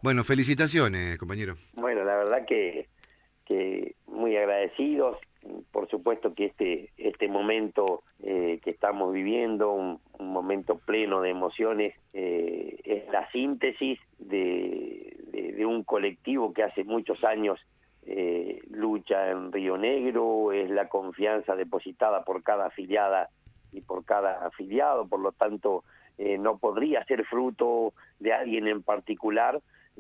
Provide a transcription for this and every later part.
Bueno, felicitaciones, compañero. Bueno, la verdad que muy agradecidos. Por supuesto que este momento que estamos viviendo, un momento pleno de emociones, es la síntesis de un colectivo que hace muchos años lucha en Río Negro, es la confianza depositada por cada afiliada y por cada afiliado, por lo tanto no podría ser fruto de alguien en particular,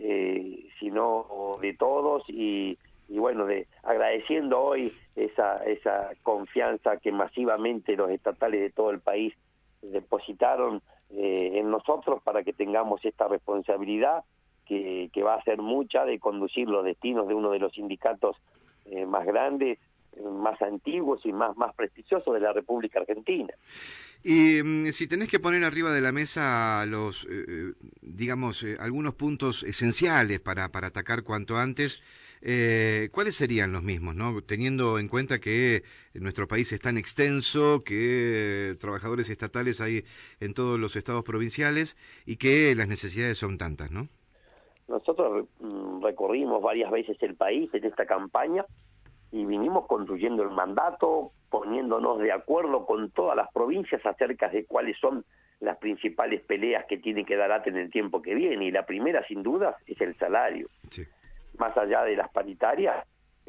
sino de todos y bueno, agradeciendo hoy esa confianza que masivamente los estatales de todo el país depositaron en nosotros para que tengamos esta responsabilidad que va a ser mucha de conducir los destinos de uno de los sindicatos más grandes, más antiguos y más prestigiosos de la República Argentina. Y si tenés que poner arriba de la mesa los, digamos, algunos puntos esenciales para atacar cuanto antes, ¿cuáles serían los mismos, no? Teniendo en cuenta que nuestro país es tan extenso, que trabajadores estatales hay en todos los estados provinciales y que las necesidades son tantas, ¿no? Nosotros recorrimos varias veces el país en esta campaña y vinimos construyendo el mandato, poniéndonos de acuerdo con todas las provincias acerca de cuáles son las principales peleas que tiene que dar ATE en el tiempo que viene, y la primera, sin duda, es el salario. Sí. Más allá de las paritarias,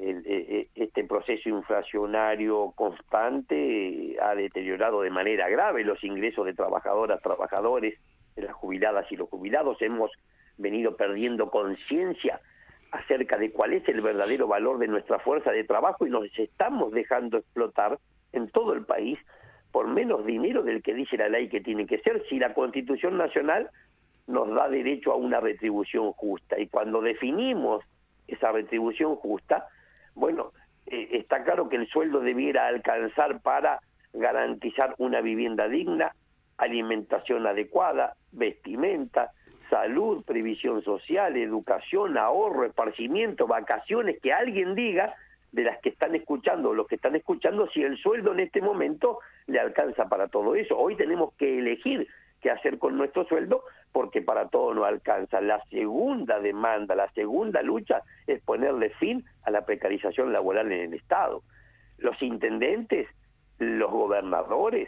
este proceso inflacionario constante ha deteriorado de manera grave los ingresos de trabajadoras, trabajadores, de las jubiladas y los jubilados. Hemos venido perdiendo conciencia acerca de cuál es el verdadero valor de nuestra fuerza de trabajo y nos estamos dejando explotar en todo el país por menos dinero del que dice la ley que tiene que ser, si la Constitución Nacional nos da derecho a una retribución justa. Y cuando definimos esa retribución justa, bueno, está claro que el sueldo debiera alcanzar para garantizar una vivienda digna, alimentación adecuada, vestimenta, salud, previsión social, educación, ahorro, esparcimiento, vacaciones, que alguien diga de las que están escuchando o los que están escuchando si el sueldo en este momento le alcanza para todo eso. Hoy tenemos que elegir qué hacer con nuestro sueldo porque para todo no alcanza. La segunda demanda, la segunda lucha es ponerle fin a la precarización laboral en el Estado. Los intendentes, los gobernadores,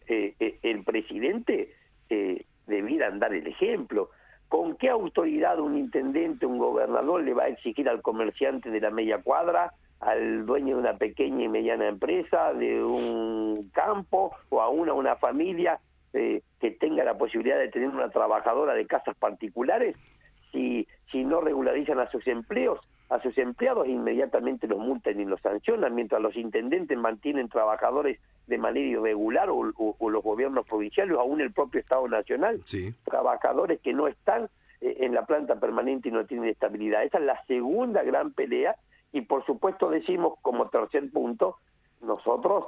el presidente debieran dar el ejemplo. ¿Con qué autoridad un intendente, un gobernador le va a exigir al comerciante de la media cuadra, al dueño de una pequeña y mediana empresa, de un campo o aún a una familia que tenga la posibilidad de tener una trabajadora de casas particulares, si no regularizan a sus empleados inmediatamente los multan y los sancionan, mientras los intendentes mantienen trabajadores de manera irregular o los gobiernos provinciales o aún el propio Estado Nacional, Sí. trabajadores que no están en la planta permanente y no tienen estabilidad. Esa es la segunda gran pelea y por supuesto decimos como tercer punto, nosotros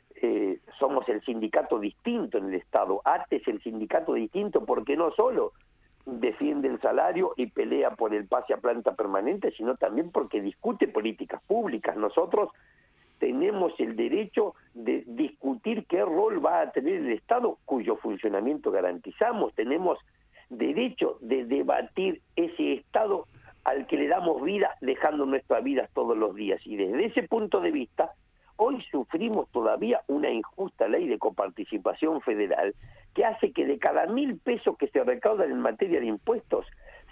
somos el sindicato distinto en el Estado. ATE es el sindicato distinto porque no solo defiende el salario y pelea por el pase a planta permanente, sino también porque discute políticas públicas. Nosotros tenemos el derecho de discutir qué rol va a tener el Estado, cuyo funcionamiento garantizamos. Tenemos derecho de debatir ese Estado al que le damos vida, dejando nuestras vidas todos los días. Y desde ese punto de vista, hoy sufrimos todavía una injusta ley de coparticipación federal que hace que de cada 1.000 pesos que se recaudan en materia de impuestos,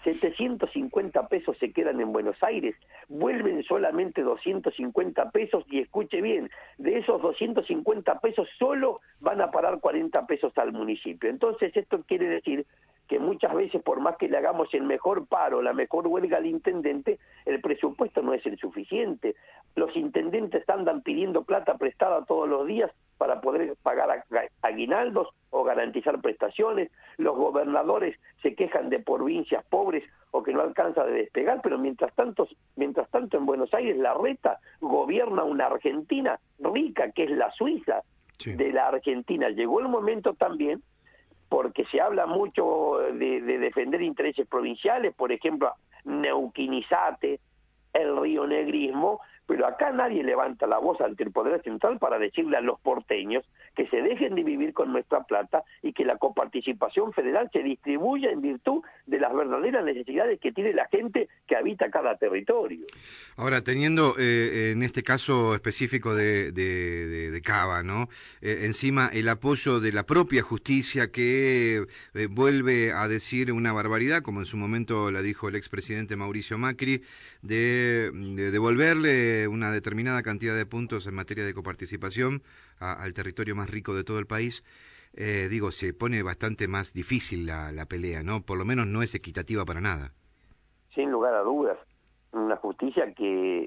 750 pesos se quedan en Buenos Aires, vuelven solamente 250 pesos y escuche bien, de esos 250 pesos solo van a parar 40 pesos al municipio. Entonces esto quiere decir que muchas veces, por más que le hagamos el mejor paro, la mejor huelga al intendente, el presupuesto no es el suficiente. Los intendentes andan pidiendo plata prestada todos los días para poder pagar aguinaldos o garantizar prestaciones. Los gobernadores se quejan de provincias pobres o que no alcanza de despegar, pero mientras tanto en Buenos Aires la reta gobierna una Argentina rica, que es la Suiza de la Argentina. Llegó el momento también, porque se habla mucho de defender intereses provinciales, por ejemplo, Neuquinizate, el rionegrismo, pero acá nadie levanta la voz ante el Poder Central para decirle a los porteños que se dejen de vivir con nuestra plata y que la coparticipación federal se distribuya en virtud de las verdaderas necesidades que tiene la gente que habita cada territorio. Ahora, teniendo en este caso específico de Cava, ¿no? Encima el apoyo de la propia justicia que vuelve a decir una barbaridad, como en su momento la dijo el expresidente Mauricio Macri, de devolverle una determinada cantidad de puntos en materia de coparticipación al territorio más rico de todo el país. Digo, se pone bastante más difícil la pelea, ¿no? Por lo menos no es equitativa para nada. Sin lugar a dudas, una justicia que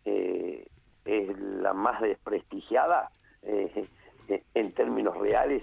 es la más desprestigiada en términos reales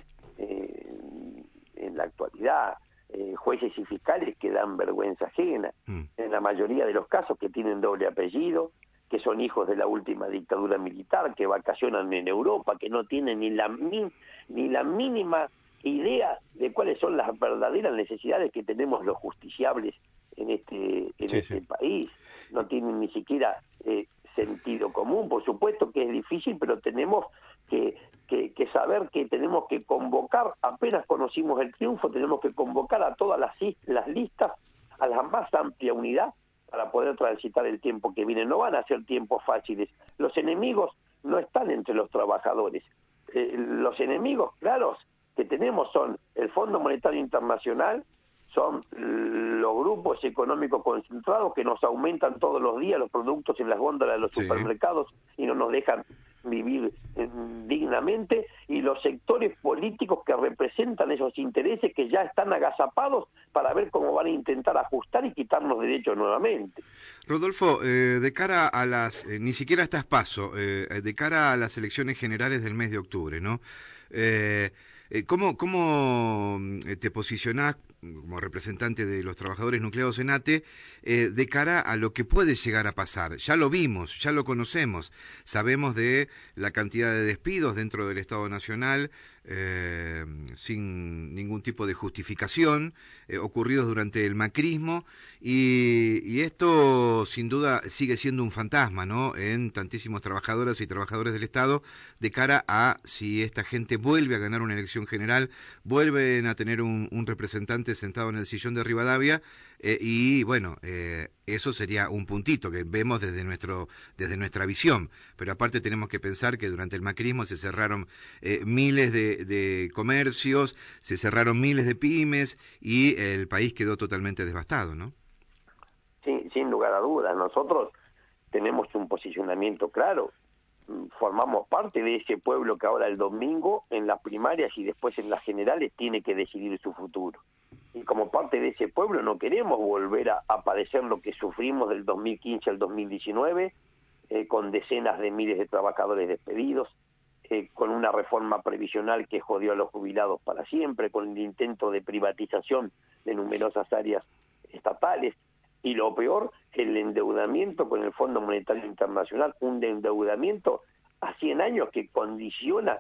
en la actualidad. Jueces y fiscales que dan vergüenza ajena, en la mayoría de los casos que tienen doble apellido, que son hijos de la última dictadura militar, que vacacionan en Europa, que no tienen ni la mínima idea de cuáles son las verdaderas necesidades que tenemos los justiciables en este país. No tienen ni siquiera sentido común. Por supuesto que es difícil, pero tenemos que saber que tenemos que convocar, apenas conocimos el triunfo, tenemos que convocar a todas las listas a la más amplia unidad para poder transitar el tiempo que viene. No van a ser tiempos fáciles. Los enemigos no están entre los trabajadores. Los enemigos claros que tenemos son el Fondo Monetario Internacional, son los grupos económicos concentrados que nos aumentan todos los días los productos en las góndolas de los supermercados y no nos dejan vivir dignamente, y los sectores políticos que representan esos intereses que ya están agazapados para ver cómo van a intentar ajustar y quitarnos derechos nuevamente. Rodolfo, de cara a las, ni siquiera estás paso, de cara a las elecciones generales del mes de octubre, ¿no? ¿Cómo te posicionás como representante de los trabajadores nucleados en ATE de cara a lo que puede llegar a pasar? Ya lo vimos, ya lo conocemos, sabemos de la cantidad de despidos dentro del Estado Nacional sin ningún tipo de justificación, ocurridos durante el macrismo, y esto sin duda sigue siendo un fantasma, ¿no?, en tantísimos trabajadoras y trabajadores del Estado, de cara a si esta gente vuelve a ganar una elección general, vuelven a tener un representante sentado en el sillón de Rivadavia, y bueno, eso sería un puntito que vemos desde nuestra visión, pero aparte tenemos que pensar que durante el macrismo se cerraron miles de comercios, se cerraron miles de pymes y el país quedó totalmente devastado, ¿no? Sí, sin lugar a dudas, nosotros tenemos un posicionamiento claro, formamos parte de ese pueblo que ahora el domingo en las primarias y después en las generales tiene que decidir su futuro. Y como parte de ese pueblo no queremos volver a padecer lo que sufrimos del 2015 al 2019, con decenas de miles de trabajadores despedidos, con una reforma previsional que jodió a los jubilados para siempre, con el intento de privatización de numerosas áreas estatales, y lo peor, el endeudamiento con el Fondo Monetario Internacional, un endeudamiento a 100 años que condiciona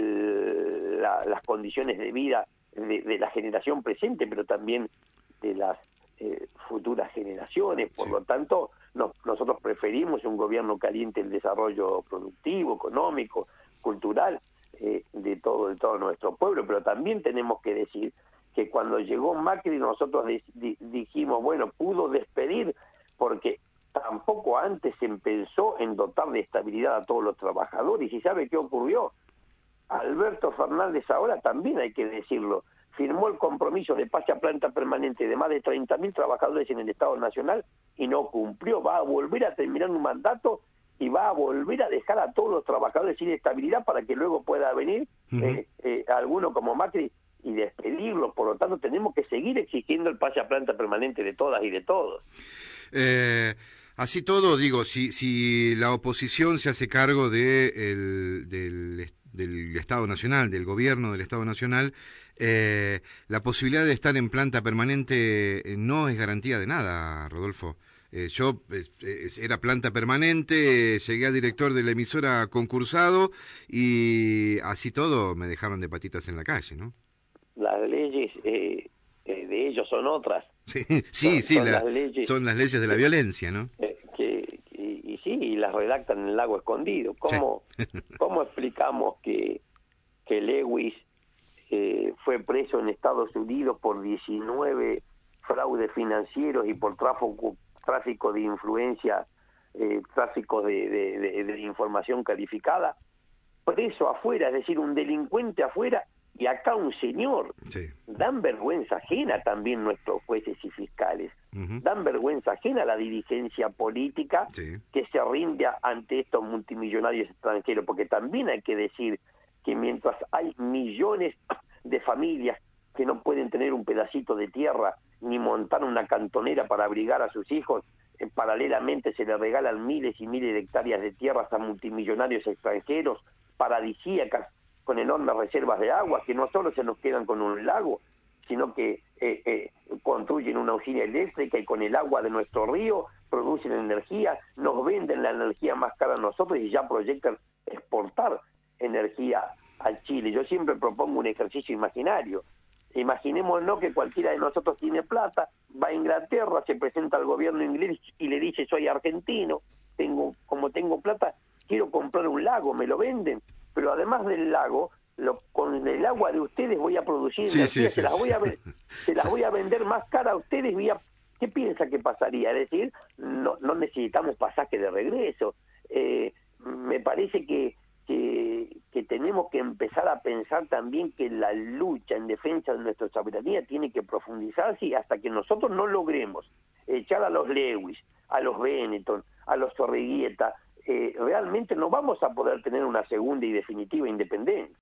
las condiciones de vida de la generación presente, pero también de las futuras generaciones. Por lo tanto, nosotros preferimos un gobierno que aliente el desarrollo productivo, económico, cultural de todo nuestro pueblo, pero también tenemos que decir que cuando llegó Macri nosotros dijimos, bueno, pudo despedir porque tampoco antes se pensó en dotar de estabilidad a todos los trabajadores. ¿Y sabe qué ocurrió? Alberto Fernández ahora, también hay que decirlo, firmó el compromiso de pase a planta permanente de más de 30.000 trabajadores en el Estado Nacional y no cumplió. Va a volver a terminar un mandato y va a volver a dejar a todos los trabajadores sin estabilidad para que luego pueda venir alguno como Macri y despedirlos. Por lo tanto, tenemos que seguir exigiendo el pase a planta permanente de todas y de todos. Así todo, digo, si la oposición se hace cargo del Estado Nacional, del gobierno del Estado Nacional, la posibilidad de estar en planta permanente no es garantía de nada, Rodolfo. Yo era planta permanente, llegué a director de la emisora concursado y así todo me dejaron de patitas en la calle, ¿no? Las leyes de ellos son otras. Sí, son las leyes de la violencia, ¿no? Y sí, y las las redactan en el lago escondido. ¿Cómo, Sí. cómo explicamos que Lewis fue preso en Estados Unidos por 19 fraudes financieros y por tráfico de influencia, tráfico de información calificada? Preso afuera, es decir, un delincuente afuera, y acá un señor. Sí. Dan vergüenza ajena también nuestros jueces y fiscales. Dan vergüenza ajena a la dirigencia política Sí. que se rinde ante estos multimillonarios extranjeros, porque también hay que decir que mientras hay millones de familias que no pueden tener un pedacito de tierra ni montar una cantonera para abrigar a sus hijos, paralelamente se le regalan miles y miles de hectáreas de tierras a multimillonarios extranjeros, paradisíacas, con enormes reservas de agua, que no solo se nos quedan con un lago, sino que construyen una usina eléctrica y con el agua de nuestro río producen energía, nos venden la energía más cara a nosotros y ya proyectan exportar energía al Chile. Yo siempre propongo un ejercicio imaginario. Imaginémonos que cualquiera de nosotros tiene plata, va a Inglaterra, se presenta al gobierno inglés y le dice: soy argentino, como tengo plata, quiero comprar un lago, me lo venden, pero además del lago, con el agua de ustedes voy a producir Sí, energía, sí, se las sí. voy a vender más cara a ustedes, ¿qué piensa que pasaría? Es decir, no necesitamos pasaje de regreso. Me parece que tenemos que empezar a pensar también que la lucha en defensa de nuestra soberanía tiene que profundizarse, y hasta que nosotros no logremos echar a los Lewis, a los Benetton, a los Torreguieta, realmente no vamos a poder tener una segunda y definitiva independencia.